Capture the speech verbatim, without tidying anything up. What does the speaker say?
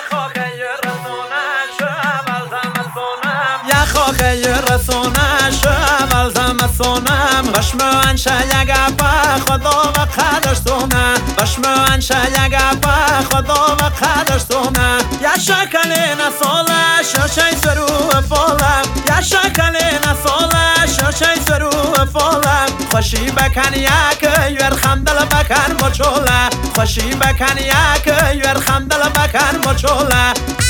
یا خاکی رسونش ولزم سونم بشم انشه یگا پا خدا و قدش سونه بشم انشه یگا پا خدا و قدش سونه یا شکل نساله ششی سرو فالم یا شکل نساله ششی سرو فالم خوشی بکن یک یر خمدل بکن مچوله خوشی بکن یک یر خمدل بکن مچوله